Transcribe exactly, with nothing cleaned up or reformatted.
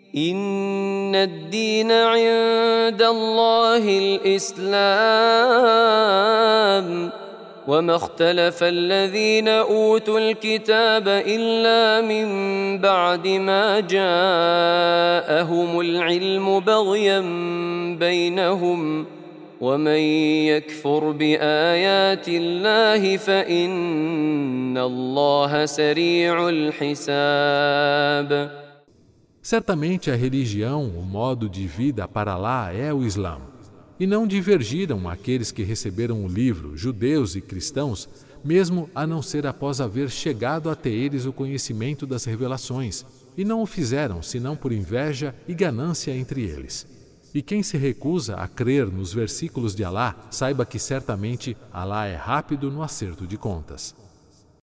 إن الدين عند الله الإسلام وما اختلف الذين أوتوا الكتاب إلا من بعد ما جاءهم العلم بغيا بينهم ومن يكفر بآيات الله فإن الله سريع الحساب. Certamente a religião, o modo de vida para lá é o Islã. E não divergiram aqueles que receberam o livro, judeus e cristãos, mesmo a não ser após haver chegado até eles o conhecimento das revelações, e não o fizeram senão por inveja e ganância entre eles. E quem se recusa a crer nos versículos de Alá, saiba que certamente Alá é rápido no acerto de contas.